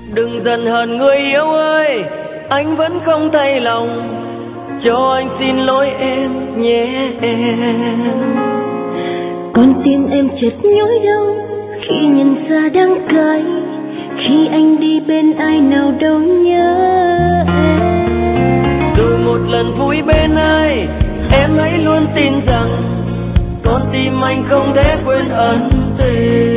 Đừng giận hờn người yêu ơi, anh vẫn không thay lòng, cho anh xin lỗi em nhé em. Con tim em chợt nhói đau khi nhận ra đắng cay, khi anh đi bên ai nào đâu nhớ em. Dù một lần vui bên ai, em hãy luôn tin rằng con tim anh không thể quên ân tình.